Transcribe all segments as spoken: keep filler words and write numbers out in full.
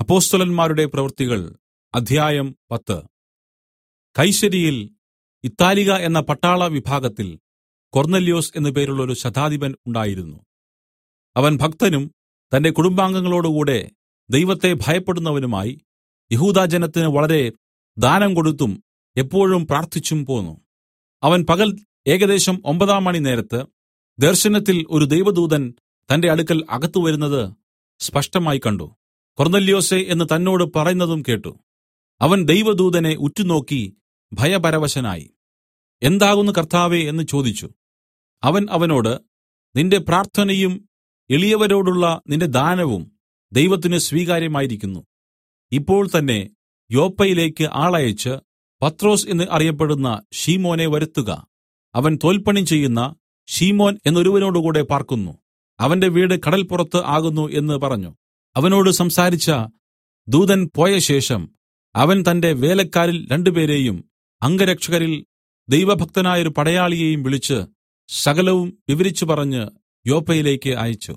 അപ്പൊസ്തലന്മാരുടെ പ്രവൃത്തികൾ അധ്യായം പത്ത്. കൈസര്യയിൽ ഇത്താലിക എന്ന പട്ടാള വിഭാഗത്തിൽ കൊർന്നല്യോസ് എന്നു പേരുള്ളൊരു ശതാധിപൻ ഉണ്ടായിരുന്നു. അവൻ ഭക്തനും തന്റെ കുടുംബാംഗങ്ങളോടുകൂടെ ദൈവത്തെ ഭയപ്പെടുന്നവനുമായി യഹൂദാജനത്തിന് വളരെ ദാനം കൊടുത്തും എപ്പോഴും പ്രാർത്ഥിച്ചും പോന്നു. അവൻ പകൽ ഏകദേശം ഒമ്പതാം മണി നേരത്ത് ദർശനത്തിൽ ഒരു ദൈവദൂതൻ തന്റെ അടുക്കൽ അകത്ത് വരുന്നത് സ്പഷ്ടമായി കണ്ട്, കൊർന്നല്യോസേ എന്ന് തന്നോട് പറയുന്നതും കേട്ട്. അവൻ ദൈവദൂതനെ ഉറ്റുനോക്കി ഭയപരവശനായി. എന്താകുന്നു കർത്താവേ എന്ന് ചോദിച്ചു. അവൻ അവനോട്, നിന്റെ പ്രാർത്ഥനയും എളിയവരോടുള്ള നിന്റെ ദാനവും ദൈവത്തിന് സ്വീകാര്യമായിരിക്കുന്നു. ഇപ്പോൾ തന്നെ യോപ്പയിലേക്ക് ആളയച്ച് പത്രോസ് എന്ന് അറിയപ്പെടുന്ന ശീമോനെ വരുത്തുക. അവൻ തോൽപ്പണി ചെയ്യുന്ന ശീമോൻ എന്നൊരുവനോടുകൂടെ പാർക്കുന്നു. അവന്റെ വീട് കടൽപ്പുറത്ത് ആകുന്നു എന്ന് പറഞ്ഞു. അവനോട് സംസാരിച്ച ദൂതൻ പോയശേഷം അവൻ തന്റെ വേലക്കാരിൽ രണ്ടുപേരെയും അംഗരക്ഷകരിൽ ദൈവഭക്തനായൊരു പടയാളിയെയും വിളിച്ച് സകലവും വിവരിച്ചു പറഞ്ഞ് യോപ്പയിലേക്ക് അയച്ചു.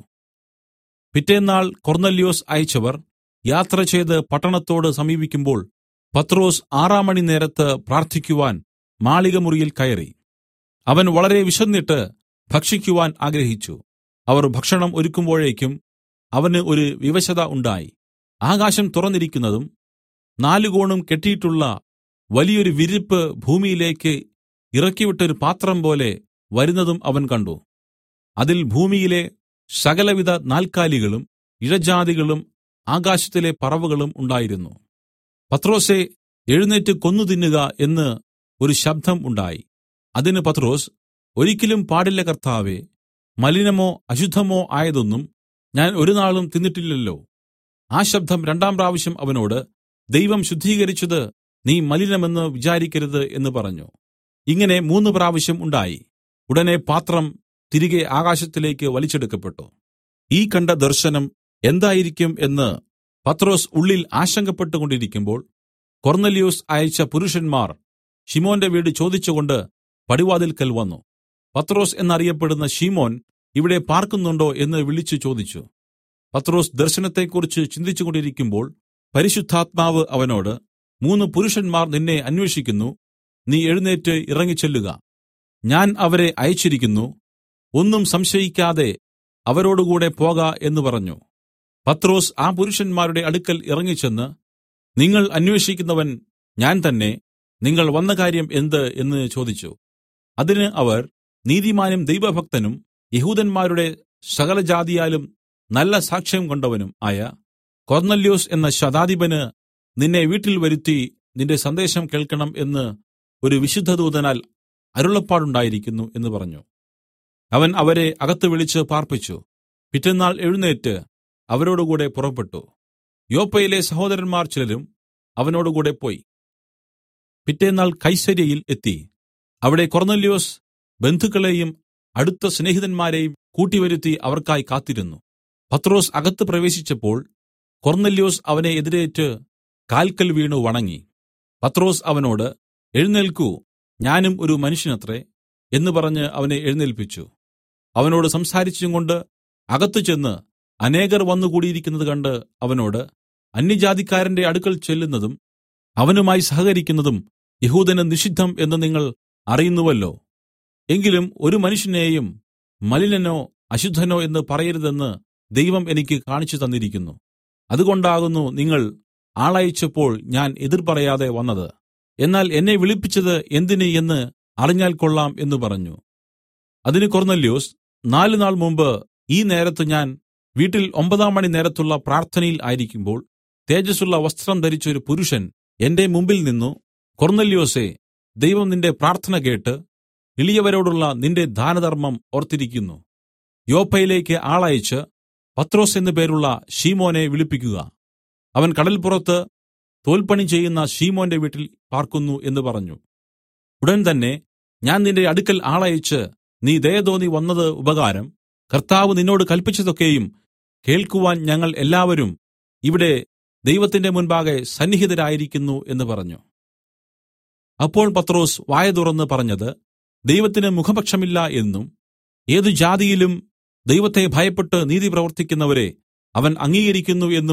പിറ്റേന്നാൾ കൊർന്നല്യോസ് അയച്ചവർ യാത്ര ചെയ്ത് പട്ടണത്തോട് സമീപിക്കുമ്പോൾ പത്രോസ് ആറാം മണി നേരത്ത് പ്രാർത്ഥിക്കുവാൻ മാളികമുറിയിൽ കയറി. അവൻ വളരെ വിശന്നിട്ട് ഭക്ഷിക്കുവാൻ ആഗ്രഹിച്ചു. അവർ ഭക്ഷണം ഒരുക്കുമ്പോഴേക്കും അവന് ഒരു വിവശത ഉണ്ടായി. ആകാശം തുറന്നിരിക്കുന്നതും നാലുകോണും കെട്ടിയിട്ടുള്ള വലിയൊരു വിരിപ്പ് ഭൂമിയിലേക്ക് ഇറക്കിവിട്ടൊരു പാത്രം പോലെ വരുന്നതും അവൻ കണ്ട്. അതിൽ ഭൂമിയിലെ സകലവിധ നാൽക്കാലികളും ഇഴജാതികളും ആകാശത്തിലെ പറവകളും ഉണ്ടായിരുന്നു. പത്രോസേ, എഴുന്നേറ്റ് കൊന്നു തിന്നുക എന്ന് ഒരു ശബ്ദം ഉണ്ടായി. അതിന് പത്രോസ്, ഒരിക്കലും പാടില്ല കർത്താവേ, മലിനമോ അശുദ്ധമോ ആയതൊന്നും ഞാൻ ഒരുനാളും തിന്നിട്ടില്ലല്ലോ. ആ ശബ്ദം രണ്ടാം പ്രാവശ്യം അവനോട്, ദൈവം ശുദ്ധീകരിച്ചത് നീ മലിനമെന്ന് വിചാരിക്കരുത് എന്ന് പറഞ്ഞു. ഇങ്ങനെ മൂന്ന് പ്രാവശ്യം ഉണ്ടായി. ഉടനെ പാത്രം തിരികെ ആകാശത്തിലേക്ക് വലിച്ചെടുക്കപ്പെട്ടു. ഈ കണ്ട ദർശനം എന്തായിരിക്കും എന്ന് പത്രോസ് ഉള്ളിൽ ആശങ്കപ്പെട്ടുകൊണ്ടിരിക്കുമ്പോൾ കൊർന്നല്യോസ് അയച്ച പുരുഷന്മാർ ശിമോന്റെ വീട് ചോദിച്ചുകൊണ്ട് പടിവാതിൽക്കൽ വന്നു. പത്രോസ് എന്നറിയപ്പെടുന്ന ശിമോൻ ഇവിടെ പാർക്കുന്നുണ്ടോ എന്ന് വിളിച്ചു ചോദിച്ചു. പത്രോസ് ദർശനത്തെക്കുറിച്ച് ചിന്തിച്ചുകൊണ്ടിരിക്കുമ്പോൾ പരിശുദ്ധാത്മാവ് അവനോട്, മൂന്ന് പുരുഷന്മാർ നിന്നെ അന്വേഷിക്കുന്നു. നീ എഴുന്നേറ്റ് ഇറങ്ങിച്ചെല്ലുക. ഞാൻ അവരെ അയച്ചിരിക്കുന്നു. ഒന്നും സംശയിക്കാതെ അവരോടുകൂടെ പോക എന്ന് പറഞ്ഞു. പത്രോസ് ആ പുരുഷന്മാരുടെ അടുക്കൽ ഇറങ്ങിച്ചെന്ന്, നിങ്ങൾ അന്വേഷിക്കുന്നവൻ ഞാൻ തന്നെ. നിങ്ങൾ വന്ന കാര്യം എന്ത് എന്ന് ചോദിച്ചു. അതിന് അവർ, നീതിമാനും ദൈവഭക്തനും യഹൂദന്മാരുടെ സകലജാതിയാലും നല്ല സാക്ഷ്യം കൊണ്ടവനും ആയ കൊർന്നല്യോസ് എന്ന ശതാധിപന് നിന്നെ വീട്ടിൽ വരുത്തി നിന്റെ സന്ദേശം കേൾക്കണം എന്ന് ഒരു വിശുദ്ധദൂതനാൽ അരുളപ്പാടുണ്ടായിരിക്കുന്നു എന്ന് പറഞ്ഞു. അവൻ അവരെ അകത്ത് വിളിച്ച് പാർപ്പിച്ചു. പിറ്റെന്നാൾ എഴുന്നേറ്റ് അവരോടുകൂടെ പുറപ്പെട്ടു. യോപ്പയിലെ സഹോദരന്മാർ ചിലരും അവനോടുകൂടെ പോയി. പിറ്റേന്നാൾ കൈസര്യയിൽ എത്തി. അവിടെ കൊർന്നല്യോസ് ബന്ധുക്കളെയും അടുത്ത സ്നേഹിതന്മാരെയും കൂട്ടിവരുത്തി അവർക്കായി കാത്തിരുന്നു. പത്രോസ് അകത്ത് പ്രവേശിച്ചപ്പോൾ കൊർന്നല്യോസ് അവനെ എതിരേറ്റ് കാൽക്കൽ വീണു വണങ്ങി. പത്രോസ് അവനോട്, എഴുന്നേൽക്കൂ, ഞാനും ഒരു മനുഷ്യനത്രേ എന്ന് പറഞ്ഞ് അവനെ എഴുന്നേൽപ്പിച്ചു. അവനോട് സംസാരിച്ചും കൊണ്ട് അകത്ത് ചെന്ന് അനേകർ വന്നുകൂടിയിരിക്കുന്നത് കണ്ട് അവനോട്, അന്യജാതിക്കാരന്റെ അടുക്കൽ ചെല്ലുന്നതും അവനുമായി സഹകരിക്കുന്നതും യഹൂദന് നിഷിദ്ധം എന്ന് നിങ്ങൾ അറിയുന്നുവല്ലോ. എങ്കിലും ഒരു മനുഷ്യനെയും മലിനനോ അശുദ്ധനോ എന്ന് പറയരുതെന്ന് ദൈവം എനിക്ക് കാണിച്ചു തന്നിരിക്കുന്നു. അതുകൊണ്ടാകുന്നു നിങ്ങൾ ആളയച്ചപ്പോൾ ഞാൻ എതിർ പറയാതെ വന്നത്. എന്നാൽ എന്നെ വിളിപ്പിച്ചത് എന്തിന് എന്ന് അറിഞ്ഞാൽ കൊള്ളാം എന്ന് പറഞ്ഞു. അതിന് കൊർന്നല്യോസ്, നാല് നാൾ മുമ്പ് ഈ നേരത്ത് ഞാൻ വീട്ടിൽ ഒമ്പതാം മണി നേരത്തുള്ള പ്രാർത്ഥനയിൽ ആയിരിക്കുമ്പോൾ തേജസ്സുള്ള വസ്ത്രം ധരിച്ച ഒരു പുരുഷൻ എന്റെ മുമ്പിൽ നിന്നു, കൊർന്നല്യോസേ, ദൈവം നിന്റെ പ്രാർത്ഥന കേട്ട് എളിയവരോടുള്ള നിന്റെ ദാനധർമ്മം ഓർത്തിരിക്കുന്നു. യോപ്പയിലേക്ക് ആളയച്ച് പത്രോസ് എന്നു പേരുള്ള ശീമോനെ വിളിപ്പിക്കുക. അവൻ കടൽപ്പുറത്ത് തോൽപ്പണി ചെയ്യുന്ന ശീമോന്റെ വീട്ടിൽ പാർക്കുന്നു എന്ന് പറഞ്ഞു. ഉടൻ തന്നെ ഞാൻ നിന്റെ അടുക്കൽ ആളയച്ച് നീ ദയ തോന്നി വന്നത് ഉപകാരം. കർത്താവ് നിന്നോട് കല്പിച്ചതൊക്കെയും കേൾക്കുവാൻ ഞങ്ങൾ എല്ലാവരും ഇവിടെ ദൈവത്തിന്റെ മുൻപാകെ സന്നിഹിതരായിരിക്കുന്നു എന്ന് പറഞ്ഞു. അപ്പോൾ പത്രോസ് വായ തുറന്ന് പറഞ്ഞത്, ദൈവത്തിന് മുഖപക്ഷമില്ല എന്നും ഏതു ജാതിയിലും ദൈവത്തെ ഭയപ്പെട്ട് നീതി പ്രവർത്തിക്കുന്നവരെ അവൻ അംഗീകരിക്കുന്നു എന്നും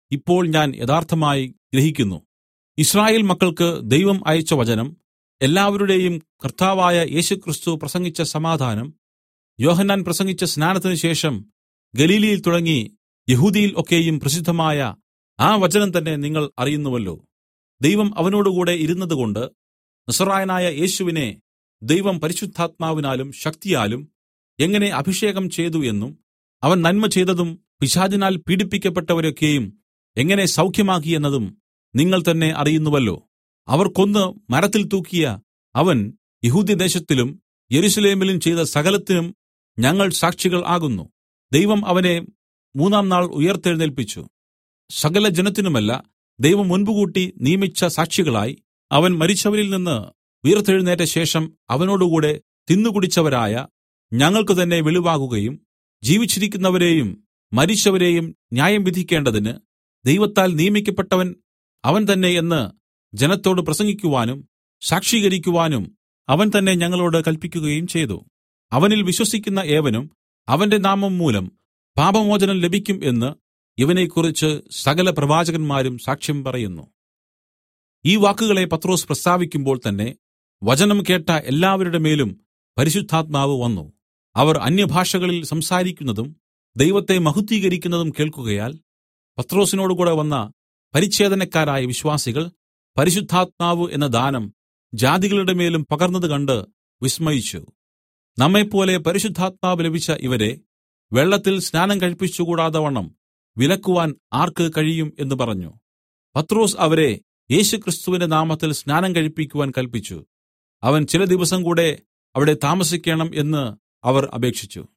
ഇപ്പോൾ ഞാൻ യഥാർത്ഥമായി ഗ്രഹിക്കുന്നു. യിസ്രായേൽ മക്കൾക്ക് ദൈവം അയച്ച വചനം, എല്ലാവരുടെയും കർത്താവായ യേശുക്രിസ്തു പ്രസംഗിച്ച സമാധാനം, യോഹന്നാൻ പ്രസംഗിച്ച സ്നാനത്തിന് ശേഷം ഗലീലയിൽ തുടങ്ങി യെഹൂദ്യയിൽ ഒക്കെയും പ്രസിദ്ധമായ ആ വചനം തന്നെ നിങ്ങൾ അറിയുന്നുവല്ലോ. ദൈവം അവനോടുകൂടെ ഇരുന്നതുകൊണ്ട് നസറായനായ യേശുവിനെ ദൈവം പരിശുദ്ധാത്മാവിനാലും ശക്തിയാലും എങ്ങനെ അഭിഷേകം ചെയ്തു എന്നും അവൻ നന്മ ചെയ്തതും പിശാചിനാൽ പീഡിപ്പിക്കപ്പെട്ടവരൊക്കെയും എങ്ങനെ സൗഖ്യമാക്കി എന്നതും നിങ്ങൾ തന്നെ അറിയുന്നുവല്ലോ. അവർ കൊന്ന് മരത്തിൽ തൂക്കിയ അവൻ യെഹൂദ്യദേശത്തിലും യെരൂശലേമിലും ചെയ്ത സകലത്തിനും ഞങ്ങൾ സാക്ഷികൾ ആകുന്നു. ദൈവം അവനെ മൂന്നാം നാൾ ഉയിർത്തെഴുന്നേല്പിച്ചു. സകല ജനത്തിനുമല്ല, ദൈവം മുൻപുകൂട്ടി നിയമിച്ച സാക്ഷികളായി അവൻ മരിച്ചവരിൽ നിന്ന് ഉയിർത്തെഴുന്നേറ്റ ശേഷം അവനോടുകൂടെ തിന്നുകുടിച്ചവരായ ഞങ്ങൾക്ക് തന്നെ വെളിവാകുകയും ജീവിച്ചിരിക്കുന്നവരെയും മരിച്ചവരെയും ന്യായം വിധിക്കേണ്ടതിന് ദൈവത്താൽ നിയമിക്കപ്പെട്ടവൻ അവൻ തന്നെ എന്ന് ജനത്തോട് പ്രസംഗിക്കുവാനും സാക്ഷീകരിക്കുവാനും അവൻ തന്നെ ഞങ്ങളോട് കല്പിക്കുകയും ചെയ്തു. അവനിൽ വിശ്വസിക്കുന്ന ഏവനും അവന്റെ നാമം മൂലം പാപമോചനം ലഭിക്കും എന്ന് ഇവനെക്കുറിച്ച് സകല പ്രവാചകന്മാരും സാക്ഷ്യം പറയുന്നു. ഈ വാക്കുകളെ പത്രോസ് പ്രസ്താവിക്കുമ്പോൾ തന്നെ വചനം കേട്ട എല്ലാവരുടെ മേലും പരിശുദ്ധാത്മാവ് വന്നു. അവർ അന്യഭാഷകളിൽ സംസാരിക്കുന്നതും ദൈവത്തെ മഹത്വീകരിക്കുന്നതും കേൾക്കുകയാൽ പത്രോസിനോടുകൂടെ വന്ന പരിച്ഛേദനക്കാരായ വിശ്വാസികൾ പരിശുദ്ധാത്മാവ് എന്ന ദാനം ജാതികളുടെ മേലും പകർന്നത് കണ്ട് വിസ്മയിച്ചു. നമ്മെപ്പോലെ പരിശുദ്ധാത്മാവ് ലഭിച്ച ഇവരെ വെള്ളത്തിൽ സ്നാനം കഴിപ്പിച്ചുകൂടാതവണ്ണം വിലക്കുവാൻ ആർക്ക് കഴിയും എന്ന് പറഞ്ഞു. പത്രോസ് അവരെ യേശുക്രിസ്തുവിന്റെ നാമത്തിൽ സ്നാനം കഴിപ്പിക്കുവാൻ കല്പിച്ചു. അവൻ ചില ദിവസം കൂടെ അവിടെ താമസിക്കേണം എന്ന് അവർ അപേക്ഷിച്ചു.